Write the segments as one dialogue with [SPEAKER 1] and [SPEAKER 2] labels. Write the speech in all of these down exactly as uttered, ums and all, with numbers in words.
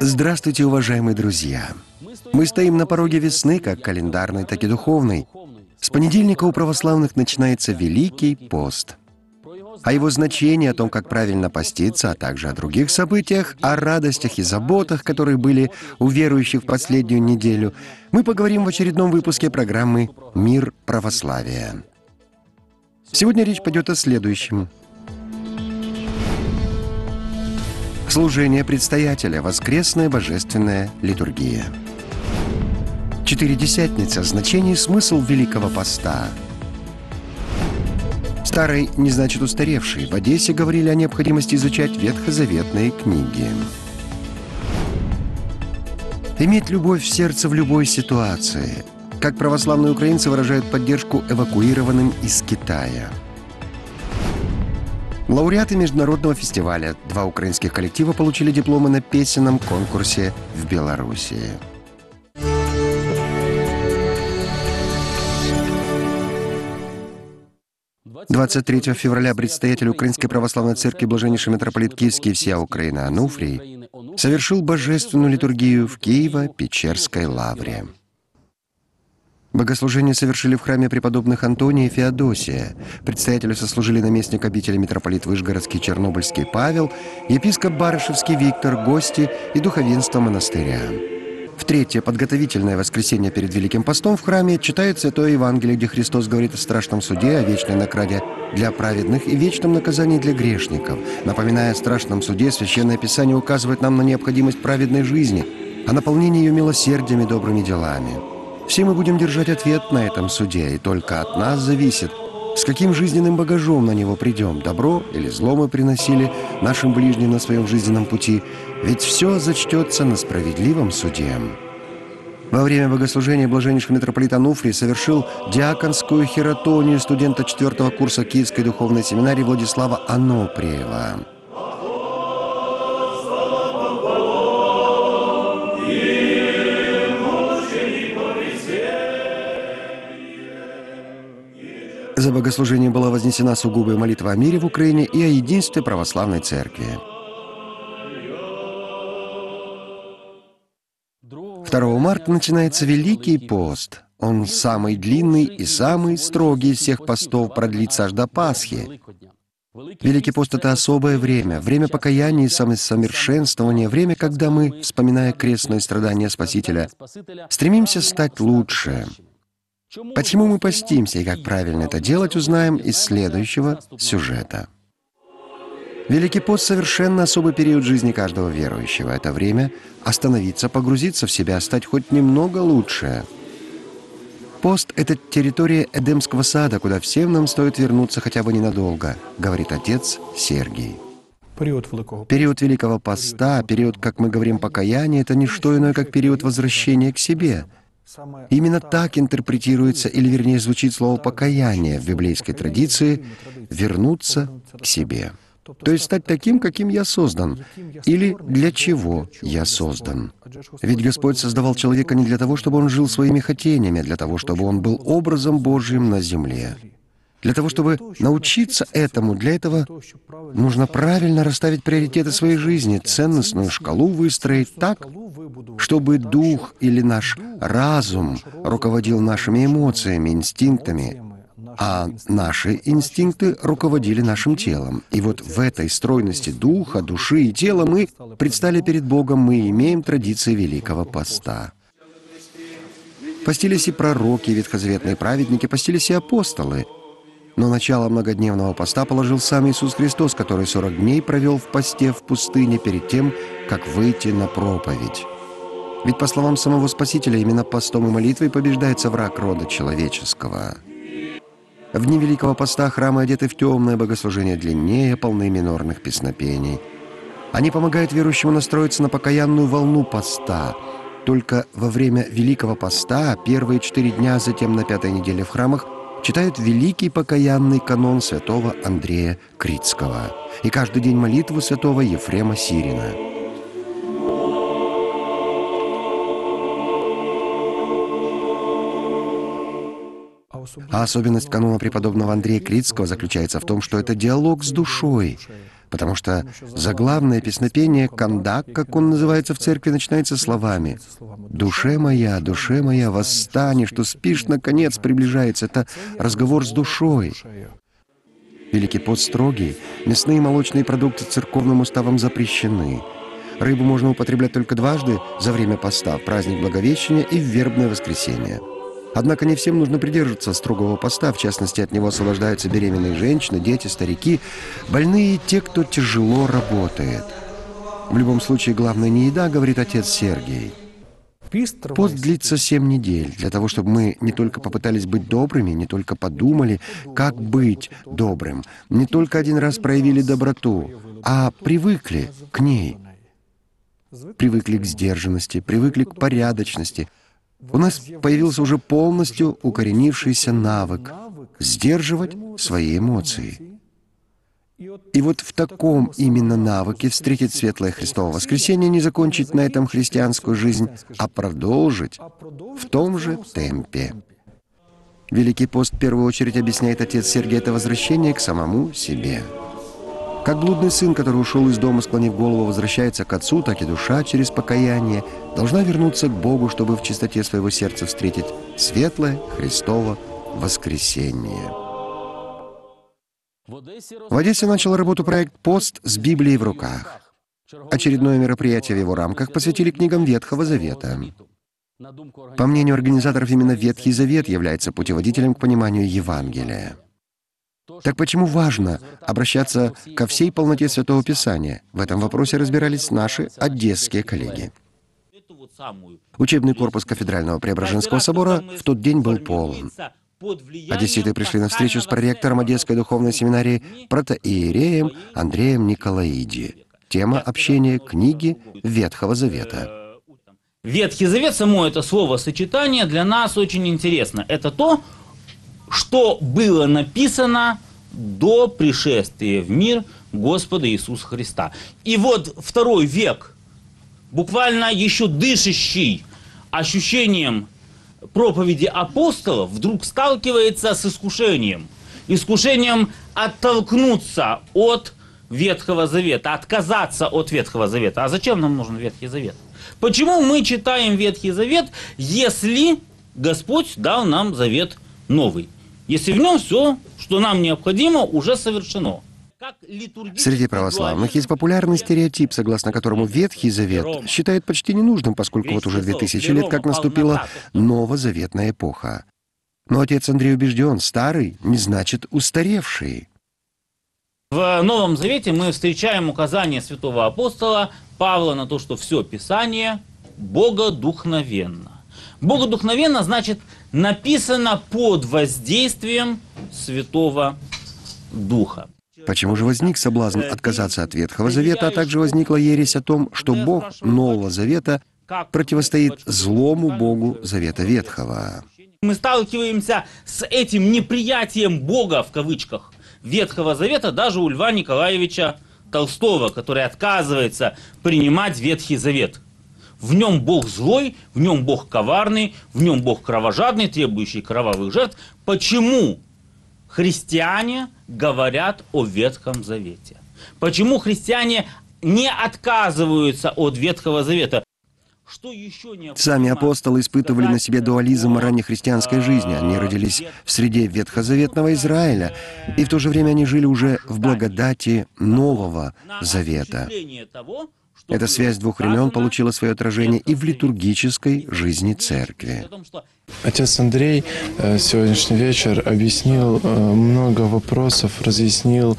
[SPEAKER 1] Здравствуйте, уважаемые друзья! Мы стоим на пороге весны, как календарной, так и духовной. С понедельника у православных начинается Великий пост. О его значении, о том, как правильно поститься, а также о других событиях, о радостях и заботах, которые были у верующих в последнюю неделю, мы поговорим в очередном выпуске программы «Мир православия». Сегодня речь пойдет о следующем. Служение предстоятеля, воскресная божественная литургия. Четыредесятница, значение и смысл Великого Поста. Старый не значит устаревший. В Одессе говорили о необходимости изучать ветхозаветные книги. Иметь любовь в сердце в любой ситуации. Как православные украинцы выражают поддержку эвакуированным из Китая. Лауреаты международного фестиваля. Два украинских коллектива получили дипломы на песенном конкурсе в Белоруссии. двадцать третьего февраля предстоятель Украинской Православной Церкви Блаженнейший митрополит Киевский и всея Украина Ануфрий совершил божественную литургию в Киево-Печерской лавре. Богослужение совершили в храме преподобных Антония и Феодосия. Предстоятелю сослужили наместник обители митрополит Вышгородский Чернобыльский Павел, епископ Барышевский Виктор, гости и духовенство монастыря. В третье подготовительное воскресенье перед Великим постом в храме читает Святое Евангелие, где Христос говорит о страшном суде, о вечной награде для праведных и вечном наказании для грешников. Напоминая о страшном суде, Священное Писание указывает нам на необходимость праведной жизни, о наполнении ее милосердием и добрыми делами. Все мы будем держать ответ на этом суде, и только от нас зависит, с каким жизненным багажом на него придем, добро или зло мы приносили нашим ближним на своем жизненном пути, ведь все зачтется на справедливом суде. Во время богослужения блаженнейший митрополит Ануфрий совершил диаконскую хиротонию студента четвертого курса Киевской духовной семинарии Владислава Аноприева. За богослужением была вознесена сугубая молитва о мире в Украине и о единстве православной церкви. второго марта начинается Великий пост. Он самый длинный и самый строгий из всех постов, продлится аж до Пасхи. Великий пост — это особое время, время покаяния и самосовершенствования, время, когда мы, вспоминая крестное страдание Спасителя, стремимся стать лучше. Почему мы постимся и как правильно это делать, узнаем из следующего сюжета. Великий пост — совершенно особый период жизни каждого верующего. Это время остановиться, погрузиться в себя, стать хоть немного лучше. Пост — это территория Эдемского сада, куда всем нам стоит вернуться хотя бы ненадолго, говорит отец Сергий. Период Великого поста, период, как мы говорим, покаяния — это не что иное, как период возвращения к себе. Именно так интерпретируется, или вернее звучит слово «покаяние» в библейской традиции «вернуться к себе». То есть стать таким, каким я создан, или для чего я создан. Ведь Господь создавал человека не для того, чтобы он жил своими хотениями, а для того, чтобы он был образом Божьим на земле. Для того, чтобы научиться этому, для этого нужно правильно расставить приоритеты своей жизни, ценностную шкалу выстроить так, чтобы дух или наш разум руководил нашими эмоциями, инстинктами, а наши инстинкты руководили нашим телом. И вот в этой стройности духа, души и тела мы предстали перед Богом, мы имеем традиции Великого поста. Постились и пророки, и ветхозаветные праведники, постились и апостолы. Но начало многодневного поста положил сам Иисус Христос, который сорок дней провел в посте в пустыне перед тем, как выйти на проповедь. Ведь, по словам самого Спасителя, именно постом и молитвой побеждается враг рода человеческого. В дни Великого поста храмы одеты в темное, богослужение длиннее, полны минорных песнопений. Они помогают верующему настроиться на покаянную волну поста. Только во время Великого поста, первые четыре дня, затем на пятой неделе в храмах, читают великий покаянный канон святого Андрея Критского и каждый день молитву святого Ефрема Сирина. А особенность канона преподобного Андрея Критского заключается в том, что это диалог с душой. Потому что заглавное песнопение «Кандак», как он называется в церкви, начинается словами «Душе моя, душе моя, восстань, что спишь, наконец приближается». Это разговор с душой. Великий пост строгий, мясные и молочные продукты церковным уставом запрещены. Рыбу можно употреблять только дважды за время поста, в праздник Благовещения и в вербное воскресенье. Однако не всем нужно придерживаться строгого поста, в частности, от него освобождаются беременные женщины, дети, старики, больные и те, кто тяжело работает. В любом случае, главное не еда, говорит отец Сергий. Пост длится семь недель, для того, чтобы мы не только попытались быть добрыми, не только подумали, как быть добрым, не только один раз проявили доброту, а привыкли к ней. Привыкли к сдержанности, привыкли к порядочности. У нас появился уже полностью укоренившийся навык сдерживать свои эмоции. И вот в таком именно навыке встретить светлое Христово воскресенье, не закончить на этом христианскую жизнь, а продолжить в том же темпе. Великий пост в первую очередь, объясняет отец Сергий, это возвращение к самому себе. Как блудный сын, который ушел из дома, склонив голову, возвращается к отцу, так и душа через покаяние должна вернуться к Богу, чтобы в чистоте своего сердца встретить светлое Христово воскресенье. В Одессе начал работу проект «Пост с Библией в руках». Очередное мероприятие в его рамках посвятили книгам Ветхого Завета. По мнению организаторов, именно Ветхий Завет является путеводителем к пониманию Евангелия. Так почему важно обращаться ко всей полноте Святого Писания? В этом вопросе разбирались наши одесские коллеги. Учебный корпус Кафедрального Преображенского собора в тот день был полон. Одесситы пришли на встречу с проректором Одесской духовной семинарии протоиереем Андреем Николаиди. Тема общения — книги Ветхого Завета.
[SPEAKER 2] Ветхий Завет, само это словосочетание для нас очень интересно. Это то, что было написано до пришествия в мир Господа Иисуса Христа. И вот второй век, буквально еще дышащий ощущением проповеди апостолов, вдруг сталкивается с искушением. Искушением оттолкнуться от Ветхого Завета, отказаться от Ветхого Завета. А зачем нам нужен Ветхий Завет? Почему мы читаем Ветхий Завет, если Господь дал нам Завет новый? Если в нем все, что нам необходимо, уже совершено.
[SPEAKER 1] Среди православных есть популярный стереотип, согласно которому Ветхий Завет считают почти ненужным, поскольку вот уже две тысячи лет как наступила новозаветная эпоха. Но отец Андрей убежден, старый не значит устаревший.
[SPEAKER 2] В Новом Завете мы встречаем указание святого апостола Павла на то, что все Писание богодухновенно. Богодухновенно значит написано под воздействием Святого Духа.
[SPEAKER 1] Почему же возник соблазн отказаться от Ветхого Завета, а также возникла ересь о том, что Бог Нового Завета противостоит злому Богу Завета Ветхого?
[SPEAKER 2] Мы сталкиваемся с этим неприятием Бога, в кавычках, Ветхого Завета даже у Льва Николаевича Толстого, который отказывается принимать Ветхий Завет. В нем Бог злой, в нем Бог коварный, в нем Бог кровожадный, требующий кровавых жертв. Почему христиане говорят о Ветхом Завете? Почему христиане не отказываются от Ветхого Завета? Что еще
[SPEAKER 1] Сами апостолы испытывали на себе дуализм раннехристианской жизни. Они родились в среде ветхозаветного Израиля, и в то же время они жили уже в благодати Нового Завета. Эта связь двух времен получила свое отражение и в литургической жизни Церкви.
[SPEAKER 3] Отец Андрей сегодняшний вечер объяснил много вопросов, разъяснил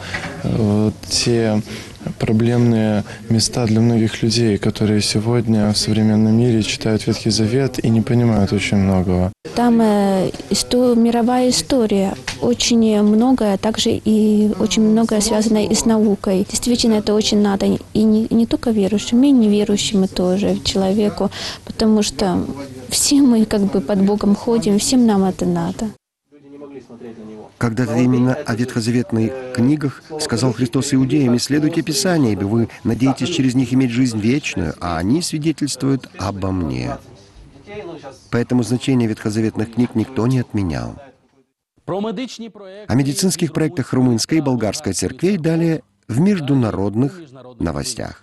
[SPEAKER 3] те проблемные места для многих людей, которые сегодня в современном мире читают Ветхий Завет и не понимают очень многого.
[SPEAKER 4] Там э, что, мировая история, очень многое, также и очень многое связано и с наукой. Действительно, это очень надо и не, и не только верующим, и неверующим тоже, человеку, потому что все мы как бы под Богом ходим, всем нам это надо.
[SPEAKER 1] Когда-то именно о ветхозаветных книгах сказал Христос иудеям: «Исследуйте Писания, ибо вы надеетесь через них иметь жизнь вечную, а они свидетельствуют обо мне». Поэтому значение ветхозаветных книг никто не отменял. О медицинских проектах румынской и болгарской церквей далее в международных новостях.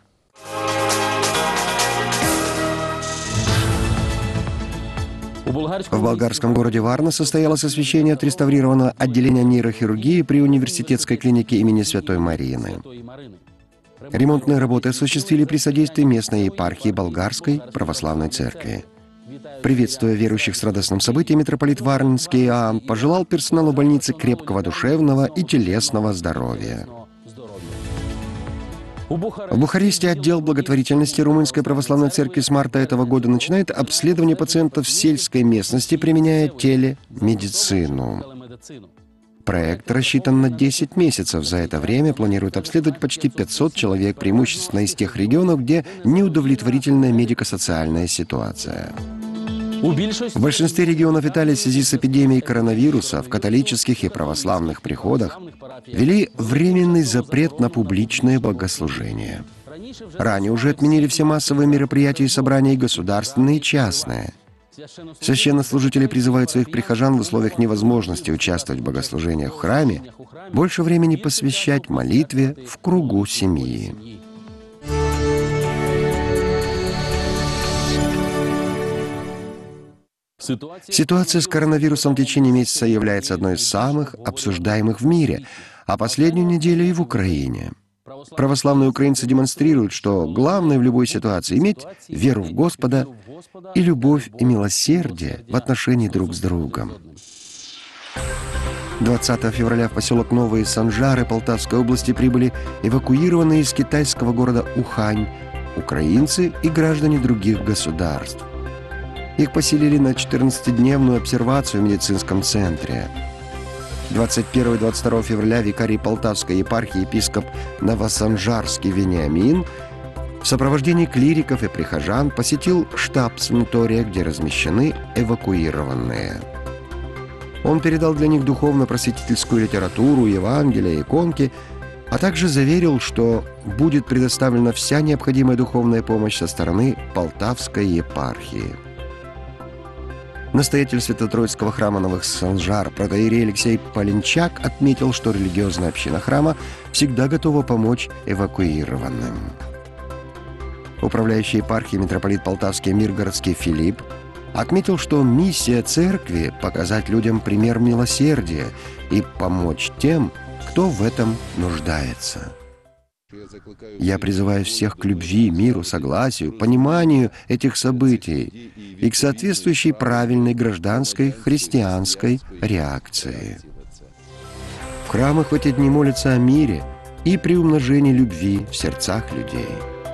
[SPEAKER 1] В болгарском городе Варна состоялось освящение отреставрированного отделения нейрохирургии при университетской клинике имени Святой Марины. Ремонтные работы осуществили при содействии местной епархии Болгарской православной церкви. Приветствуя верующих с радостным событием, митрополит Варнинский Иоанн пожелал персоналу больницы крепкого душевного и телесного здоровья. В Бухаресте отдел благотворительности Румынской православной церкви с марта этого года начинает обследование пациентов в сельской местности, применяя телемедицину. Проект рассчитан на десять месяцев. За это время планируют обследовать почти пятьсот человек, преимущественно из тех регионов, где неудовлетворительная медико-социальная ситуация. В большинстве регионов Италии в связи с эпидемией коронавируса в католических и православных приходах ввели временный запрет на публичное богослужение. Ранее уже отменили все массовые мероприятия и собрания, государственные и частные. Священнослужители призывают своих прихожан в условиях невозможности участвовать в богослужениях в храме больше времени посвящать молитве в кругу семьи. Ситуация с коронавирусом в течение месяца является одной из самых обсуждаемых в мире, а последнюю неделю и в Украине. Православные украинцы демонстрируют, что главное в любой ситуации — иметь веру в Господа и любовь и милосердие в отношении друг с другом. двадцатого февраля в поселок Новые Санжары Полтавской области прибыли эвакуированные из китайского города Ухань украинцы и граждане других государств. Их поселили на четырнадцатидневную обсервацию в медицинском центре. двадцать первого и двадцать второго февраля викарий Полтавской епархии епископ Новосанжарский Вениамин в сопровождении клириков и прихожан посетил штаб санатория, где размещены эвакуированные. Он передал для них духовно-просветительскую литературу, Евангелие, иконки, а также заверил, что будет предоставлена вся необходимая духовная помощь со стороны Полтавской епархии. Настоятель Свято-Троицкого храма Новых Санжар протоиерей Алексей Полинчак отметил, что религиозная община храма всегда готова помочь эвакуированным. Управляющий епархией митрополит Полтавский Миргородский Филипп отметил, что миссия церкви — показать людям пример милосердия и помочь тем, кто в этом нуждается. Я призываю всех к любви, миру, согласию, пониманию этих событий и к соответствующей правильной гражданской христианской реакции. В храмах в эти дни молятся о мире и приумножении любви в сердцах людей.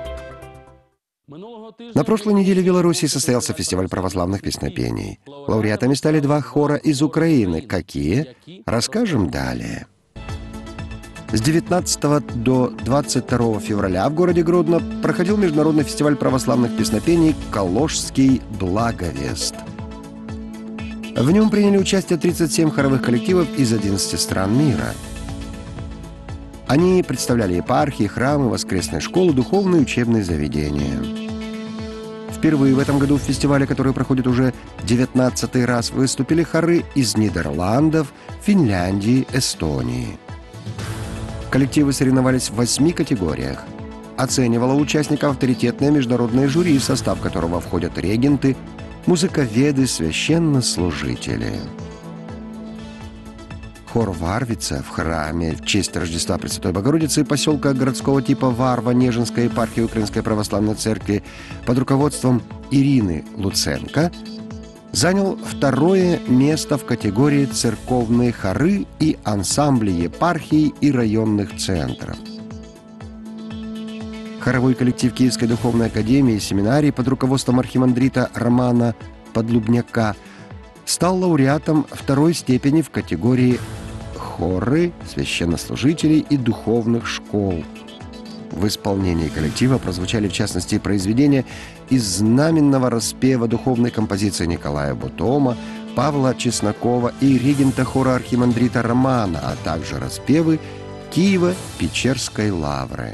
[SPEAKER 1] На прошлой неделе в Беларуси состоялся фестиваль православных песнопений. Лауреатами стали два хора из Украины. Какие? Расскажем далее. С девятнадцатого до двадцать второго февраля в городе Гродно проходил международный фестиваль православных песнопений «Калужский Благовест». В нем приняли участие тридцать семь хоровых коллективов из одиннадцати стран мира. Они представляли епархии, храмы, воскресные школы, духовные учебные заведения. Впервые в этом году в фестивале, который проходит уже девятнадцатый раз, выступили хоры из Нидерландов, Финляндии, Эстонии. Коллективы соревновались в восьми категориях. Оценивало участников авторитетное международное жюри, в состав которого входят регенты, музыковеды, священнослужители. Хор Варвица в храме в честь Рождества Пресвятой Богородицы поселка городского типа Варва Нежинской епархии Украинской Православной Церкви под руководством Ирины Луценко занял второе место в категории «Церковные хоры и ансамбли епархий и районных центров». Хоровой коллектив Киевской духовной академии и семинарии под руководством архимандрита Романа Подлубняка стал лауреатом второй степени в категории «Хоры священнослужителей и духовных школ». В исполнении коллектива прозвучали, в частности, произведения из знаменного распева духовной композиции Николая Бутома, Павла Чеснокова и регента хора архимандрита Романа, а также распевы Киево-Печерской лавры.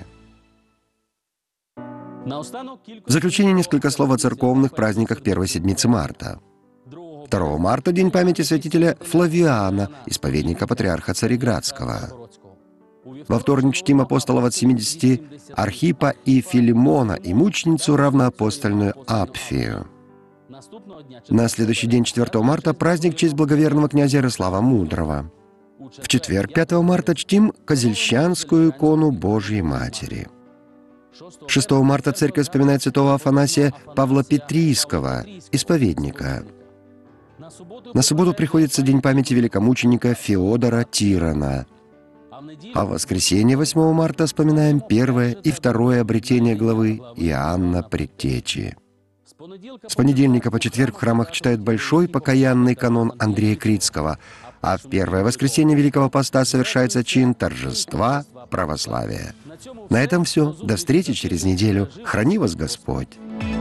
[SPEAKER 1] В заключение несколько слов о церковных праздниках первой седмицы марта. второго марта – День памяти святителя Флавиана, исповедника патриарха Цареградского. Во вторник чтим апостолов от семидесяти Архипа и Филимона и мученицу равноапостольную Апфию. На следующий день, четвёртого марта, праздник в честь благоверного князя Ярослава Мудрого. В четверг, пятого марта, чтим Козельщанскую икону Божьей Матери. шестого марта церковь вспоминает святого Афанасия Павла Петрийского, исповедника. На субботу приходится день памяти великомученика Феодора Тирона. А в воскресенье, восьмого марта, вспоминаем первое и второе обретение главы Иоанна Предтечи. С понедельника по четверг в храмах читают большой покаянный канон Андрея Критского, а в первое воскресенье Великого Поста совершается чин торжества православия. На этом все. До встречи через неделю. Храни вас Господь!